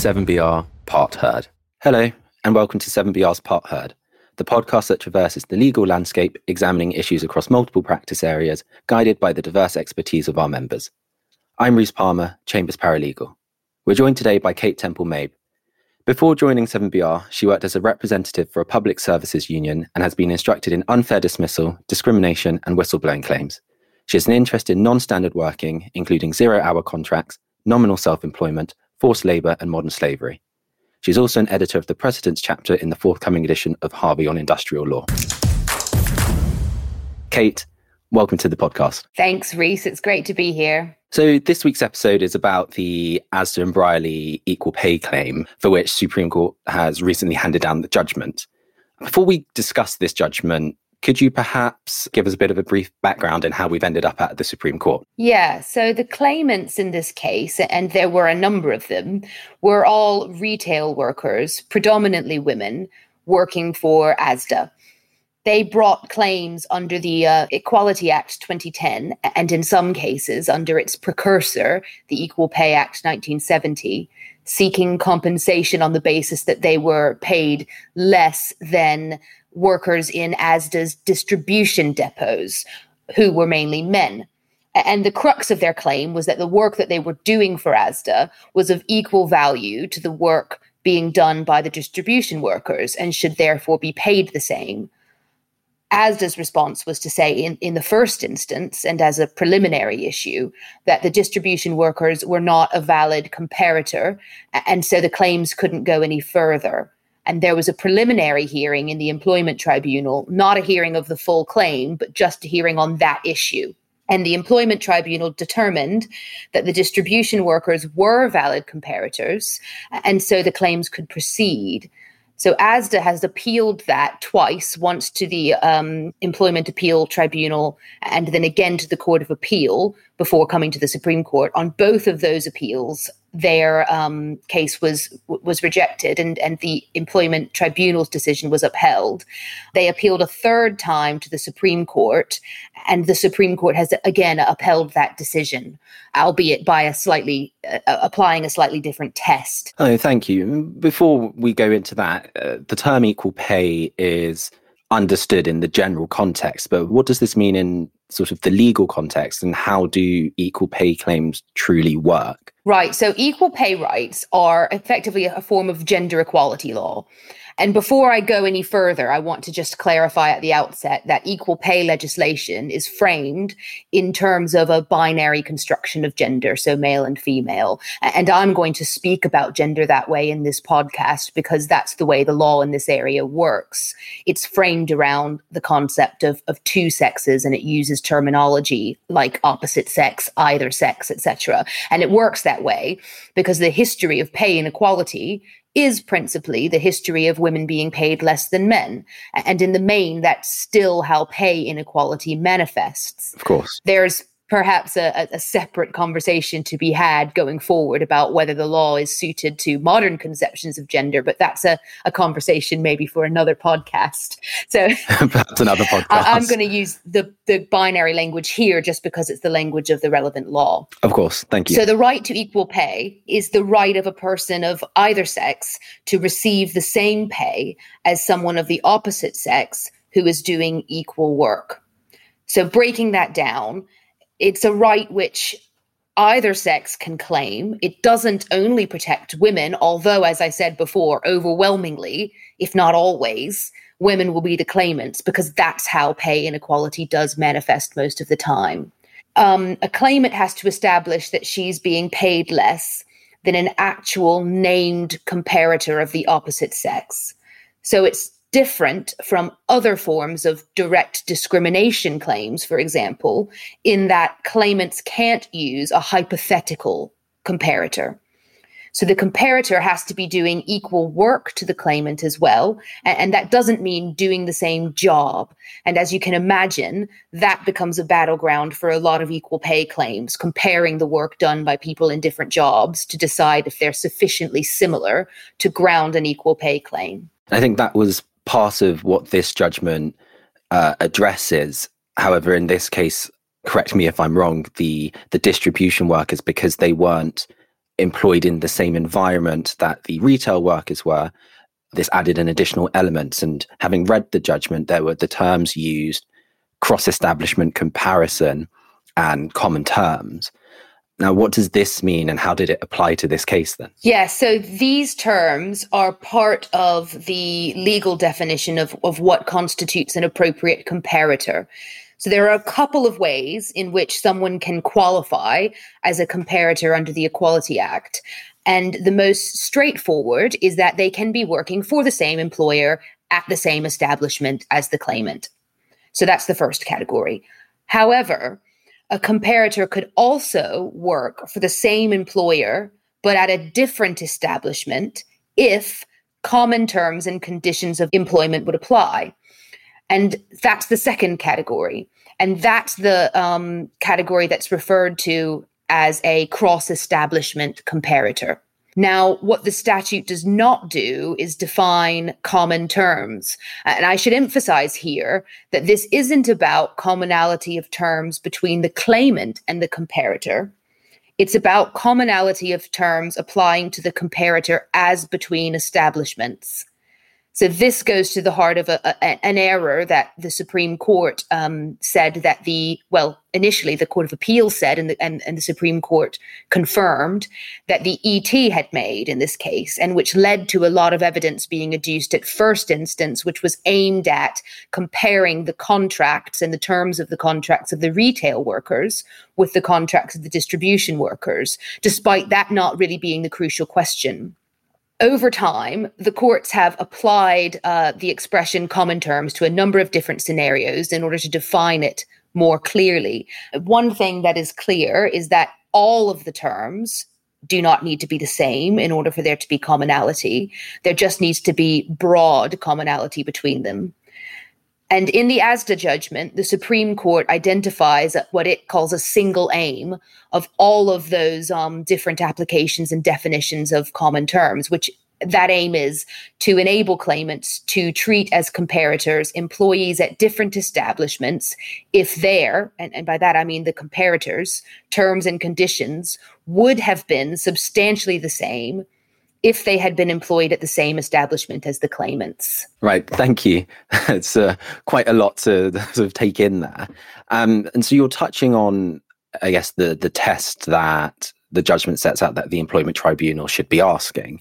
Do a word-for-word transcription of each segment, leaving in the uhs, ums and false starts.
seven B R Part Heard. Hello, and welcome to seven B R's Part Heard, the podcast that traverses the legal landscape, examining issues across multiple practice areas, guided by the diverse expertise of our members. I'm Rhys Palmer, Chambers Paralegal. We're joined today by Kate Temple-Mabe. Before joining seven B R, she worked as a representative for a public services union and has been instructed in unfair dismissal, discrimination, and whistleblowing claims. She has an interest in non-standard working, including zero-hour contracts, nominal self-employment, forced labour, and modern slavery. She's also an editor of the Precedents chapter in the forthcoming edition of Harvey on Industrial Law. Kate, welcome to the podcast. Thanks, Rhys. It's great to be here. So this week's episode is about the Asda and Brierley equal pay claim, for which Supreme Court has recently handed down the judgment. Before we discuss this judgment, could you perhaps give us a bit of a brief background in how we've ended up at the Supreme Court? Yeah, so the claimants in this case, and there were a number of them, were all retail workers, predominantly women, working for Asda. They brought claims under the uh, Equality Act twenty ten, and in some cases under its precursor, the Equal Pay Act nineteen seventy, seeking compensation on the basis that they were paid less than workers in Asda's distribution depots, who were mainly men. And the crux of their claim was that the work that they were doing for Asda was of equal value to the work being done by the distribution workers and should therefore be paid the same. Asda's response was to say in, in the first instance, and as a preliminary issue, that the distribution workers were not a valid comparator, and so the claims couldn't go any further. And there was a preliminary hearing in the Employment Tribunal, not a hearing of the full claim, but just a hearing on that issue. And the Employment Tribunal determined that the distribution workers were valid comparators, and so the claims could proceed. So Asda has appealed that twice, once to the um, Employment Appeal Tribunal and then again to the Court of Appeal before coming to the Supreme Court. On both of those appeals, their um, case was was rejected and, and the Employment Tribunal's decision was upheld. They appealed a third time to the Supreme Court, and the Supreme Court has again upheld that decision, albeit by a slightly uh, applying a slightly different test. Oh, thank you. Before we go into that, uh, the term equal pay is understood in the general context, but what does this mean in sort of the legal context, and how do equal pay claims truly work? Right. So equal pay rights are effectively a form of gender equality law. And before I go any further, I want to just clarify at the outset that equal pay legislation is framed in terms of a binary construction of gender, so male and female. And I'm going to speak about gender that way in this podcast because that's the way the law in this area works. It's framed around the concept of, of two sexes, and it uses terminology like opposite sex, either sex, et cetera. And it works that way because the history of pay inequality is principally the history of women being paid less than men. And in the main, that's still how pay inequality manifests. Of course. There's perhaps a, a separate conversation to be had going forward about whether the law is suited to modern conceptions of gender, but that's a, a conversation maybe for another podcast. So perhaps another podcast. I, I'm going to use the, the binary language here just because it's the language of the relevant law. Of course. Thank you. So the right to equal pay is the right of a person of either sex to receive the same pay as someone of the opposite sex who is doing equal work. So breaking that down, it's a right which either sex can claim. It doesn't only protect women, although, as I said before, overwhelmingly, if not always, women will be the claimants because that's how pay inequality does manifest most of the time. Um, a claimant has to establish that she's being paid less than an actual named comparator of the opposite sex. So it's different from other forms of direct discrimination claims, for example, in that claimants can't use a hypothetical comparator. So the comparator has to be doing equal work to the claimant as well. And, and that doesn't mean doing the same job. And as you can imagine, that becomes a battleground for a lot of equal pay claims, comparing the work done by people in different jobs to decide if they're sufficiently similar to ground an equal pay claim. I think that was part of what this judgment uh, addresses. However, in this case, correct me if I'm wrong, the, the distribution workers, because they weren't employed in the same environment that the retail workers were, this added an additional element. And having read the judgment, there were the terms used, cross-establishment comparison and common terms. Now, what does this mean and how did it apply to this case then? Yeah, so these terms are part of the legal definition of, of what constitutes an appropriate comparator. So there are a couple of ways in which someone can qualify as a comparator under the Equality Act. And the most straightforward is that they can be working for the same employer at the same establishment as the claimant. So that's the first category. However, a comparator could also work for the same employer, but at a different establishment if common terms and conditions of employment would apply. And that's the second category. And that's the um, category that's referred to as a cross-establishment comparator. Now, what the statute does not do is define common terms. And I should emphasize here that this isn't about commonality of terms between the claimant and the comparator. It's about commonality of terms applying to the comparator as between establishments. So this goes to the heart of a, a, an error that the Supreme Court um, said that the, well, initially the Court of Appeal said and the, and, and the Supreme Court confirmed that the E T had made in this case, and which led to a lot of evidence being adduced at first instance, which was aimed at comparing the contracts and the terms of the contracts of the retail workers with the contracts of the distribution workers, despite that not really being the crucial question. Over time, the courts have applied uh, the expression common terms to a number of different scenarios in order to define it more clearly. One thing that is clear is that all of the terms do not need to be the same in order for there to be commonality. There just needs to be broad commonality between them. And in the Asda judgment, the Supreme Court identifies what it calls a single aim of all of those um, different applications and definitions of common terms, which that aim is to enable claimants to treat as comparators employees at different establishments if their, and, and by that I mean the comparators, terms and conditions would have been substantially the same if they had been employed at the same establishment as the claimants. Right, thank you. It's uh, quite a lot to sort of take in there. Um, and so you're touching on, I guess, the, the test that the judgment sets out that the Employment Tribunal should be asking.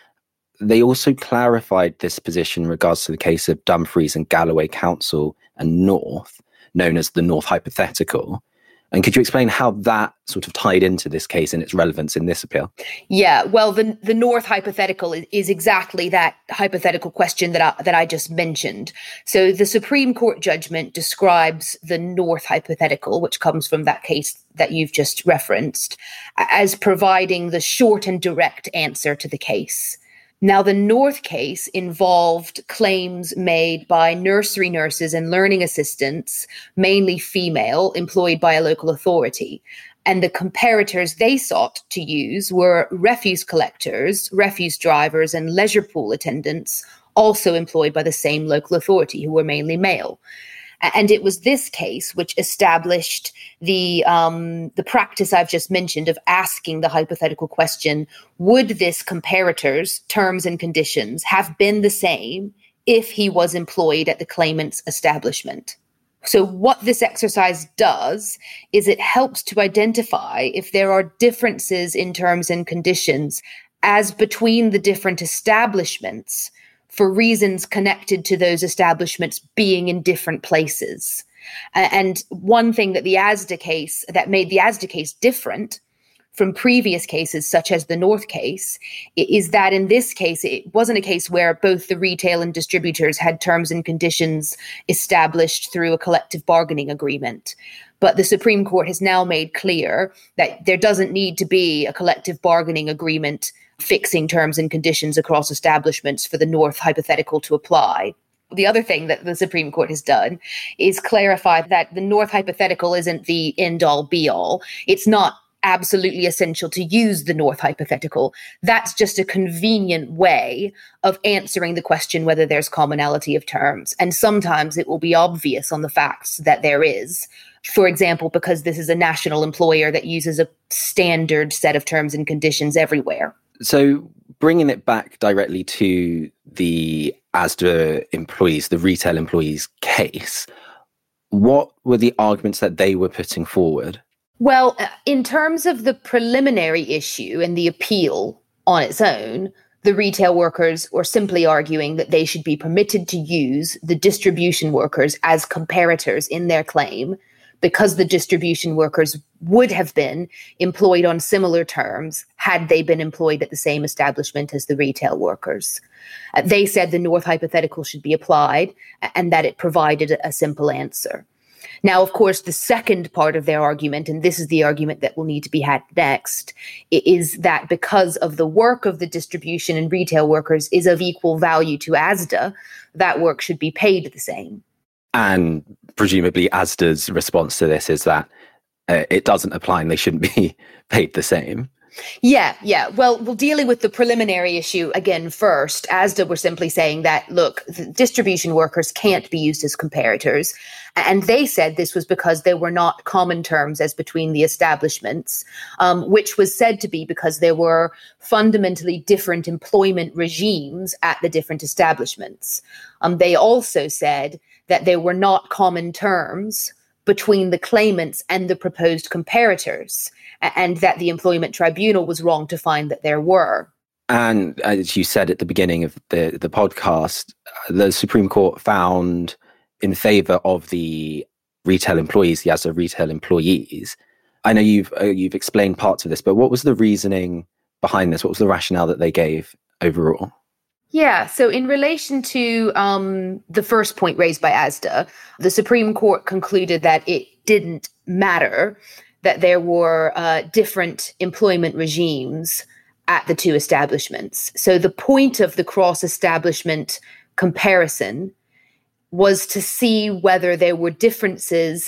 They also clarified this position in regards to the case of Dumfries and Galloway Council and North, known as the North Hypothetical. And could you explain how that sort of tied into this case and its relevance in this appeal? Yeah, well, the the North hypothetical is, is exactly that hypothetical question that I, that I just mentioned. So the Supreme Court judgment describes the North hypothetical, which comes from that case that you've just referenced, as providing the short and direct answer to the case. Now, the North case involved claims made by nursery nurses and learning assistants, mainly female, employed by a local authority. And the comparators they sought to use were refuse collectors, refuse drivers, and leisure pool attendants, also employed by the same local authority, who were mainly male. And it was this case which established the um, the practice I've just mentioned of asking the hypothetical question, would this comparator's terms and conditions have been the same if he was employed at the claimant's establishment? So what this exercise does is it helps to identify if there are differences in terms and conditions as between the different establishments for reasons connected to those establishments being in different places. And one thing that the Asda case, that made the Asda case different from previous cases, such as the North case, is that in this case, it wasn't a case where both the retail and distributors had terms and conditions established through a collective bargaining agreement. But the Supreme Court has now made clear that there doesn't need to be a collective bargaining agreement fixing terms and conditions across establishments for the North hypothetical to apply. The other thing that the Supreme Court has done is clarify that the North hypothetical isn't the end-all be-all. It's not absolutely essential to use the North hypothetical. That's just a convenient way of answering the question whether there's commonality of terms. And sometimes it will be obvious on the facts that there is. For example, because this is a national employer that uses a standard set of terms and conditions everywhere. So bringing it back directly to the Asda employees, the retail employees case, what were the arguments that they were putting forward? Well, in terms of the preliminary issue and the appeal on its own, the retail workers were simply arguing that they should be permitted to use the distribution workers as comparators in their claim, because the distribution workers would have been employed on similar terms had they been employed at the same establishment as the retail workers. Uh, they said the North hypothetical should be applied and that it provided a, a simple answer. Now, of course, the second part of their argument, and this is the argument that will need to be had next, is that because of the work of the distribution and retail workers is of equal value to Asda, that work should be paid the same. And presumably Asda's response to this is that uh, it doesn't apply and they shouldn't be paid the same. Yeah, yeah. Well, well, dealing with the preliminary issue again first, Asda were simply saying that, look, the distribution workers can't be used as comparators. And they said this was because there were not common terms as between the establishments, um, which was said to be because there were fundamentally different employment regimes at the different establishments. Um, they also said that there were not common terms between the claimants and the proposed comparators, and that the Employment Tribunal was wrong to find that there were. And as you said at the beginning of the, the podcast, the Supreme Court found in favour of the retail employees, the Asda retail employees. I know you've uh, you've explained parts of this, but what was the reasoning behind this? What was the rationale that they gave overall? Yeah, so in relation to um, the first point raised by Asda, the Supreme Court concluded that it didn't matter that there were uh, different employment regimes at the two establishments. So the point of the cross-establishment comparison was to see whether there were differences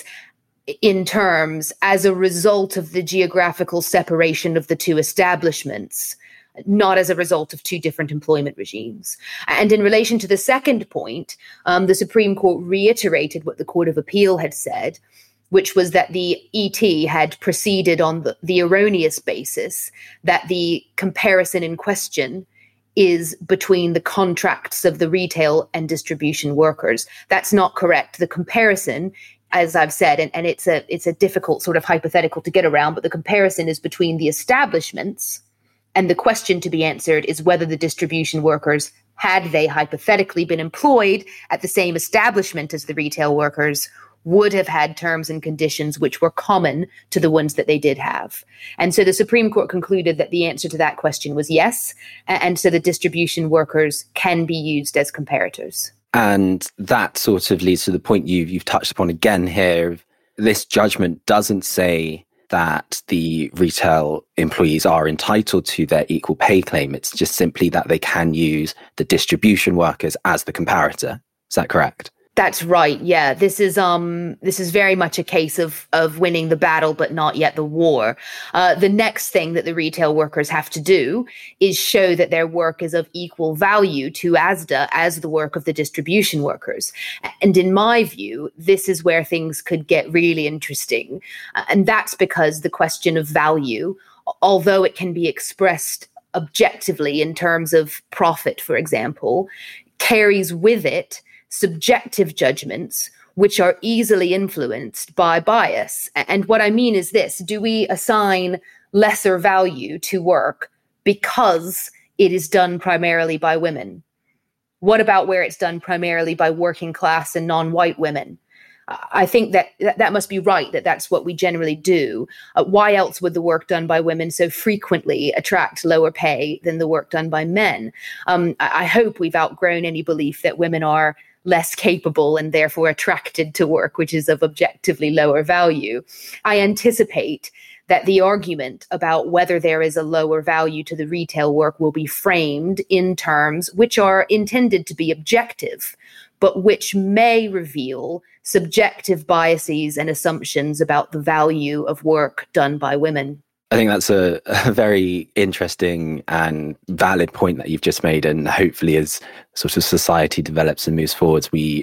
in terms as a result of the geographical separation of the two establishments, not as a result of two different employment regimes. And in relation to the second point, um, the Supreme Court reiterated what the Court of Appeal had said, which was that the E T had proceeded on the, the erroneous basis that the comparison in question is between the contracts of the retail and distribution workers. That's not correct. The comparison, as I've said, and, and it's a it's a difficult sort of hypothetical to get around, but the comparison is between the establishments, and the question to be answered is whether the distribution workers, had they hypothetically been employed at the same establishment as the retail workers, would have had terms and conditions which were common to the ones that they did have. And so the Supreme Court concluded that the answer to that question was yes, and so the distribution workers can be used as comparators. And that sort of leads to the point you've, you've touched upon again here. This judgment doesn't say that the retail employees are entitled to their equal pay claim. It's just simply that they can use the distribution workers as the comparator. Is that correct? That's right. Yeah, this is um this is very much a case of of winning the battle, but not yet the war. Uh, the next thing that the retail workers have to do is show that their work is of equal value to Asda as the work of the distribution workers. And in my view, this is where things could get really interesting. Uh, and that's because the question of value, although it can be expressed objectively in terms of profit, for example, carries with it subjective judgments, which are easily influenced by bias. And what I mean is this: do we assign lesser value to work because it is done primarily by women? What about where it's done primarily by working class and non-white women? I think that that must be right, that that's what we generally do. Uh, why else would the work done by women so frequently attract lower pay than the work done by men? Um, I, I hope we've outgrown any belief that women are less capable and therefore attracted to work which is of objectively lower value. I anticipate that the argument about whether there is a lower value to the retail work will be framed in terms which are intended to be objective, but which may reveal subjective biases and assumptions about the value of work done by women. I think that's a, a very interesting and valid point that you've just made. And hopefully as sort of society develops and moves forwards, we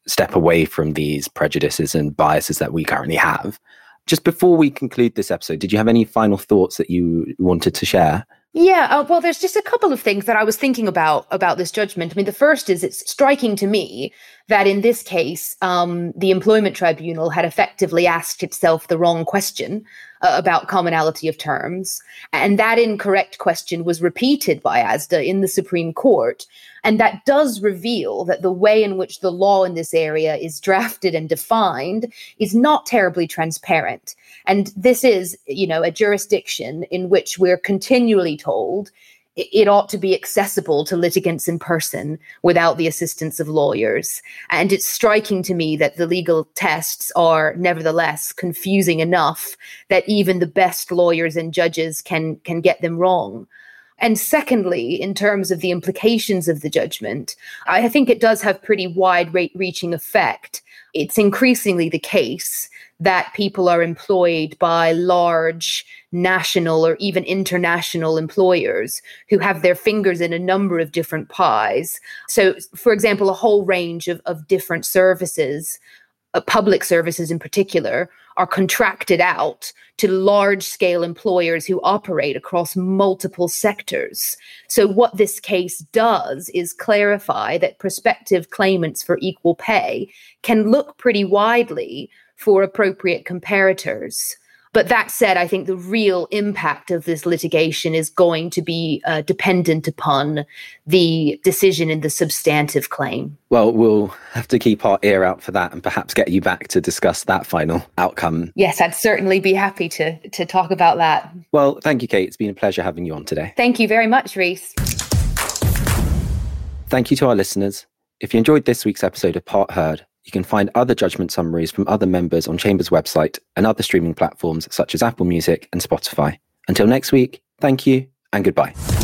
step away from these prejudices and biases that we currently have. Just before we conclude this episode, did you have any final thoughts that you wanted to share? Yeah, uh, well, there's just a couple of things that I was thinking about about this judgment. I mean, the first is it's striking to me that in this case, um, the Employment Tribunal had effectively asked itself the wrong question uh, about commonality of terms. And that incorrect question was repeated by ASDA in the Supreme Court. And that does reveal that the way in which the law in this area is drafted and defined is not terribly transparent. And this is, you know, a jurisdiction in which we're continually told it ought to be accessible to litigants in person without the assistance of lawyers. And it's striking to me that the legal tests are nevertheless confusing enough that even the best lawyers and judges can, can get them wrong. And secondly, in terms of the implications of the judgment, I think it does have pretty wide-reaching effect. It's increasingly the case that people are employed by large national or even international employers who have their fingers in a number of different pies. So, for example, a whole range of, of different services, uh, public services in particular, are contracted out to large-scale employers who operate across multiple sectors. So what this case does is clarify that prospective claimants for equal pay can look pretty widely for appropriate comparators. But that said, I think the real impact of this litigation is going to be uh, dependent upon the decision in the substantive claim. Well, we'll have to keep our ear out for that and perhaps get you back to discuss that final outcome. Yes, I'd certainly be happy to, to talk about that. Well, thank you, Kate. It's been a pleasure having you on today. Thank you very much, Rhys. Thank you to our listeners. If you enjoyed this week's episode of Part Heard, you can find other judgment summaries from other members on Chamber's website and other streaming platforms such as Apple Music and Spotify. Until next week, thank you and goodbye.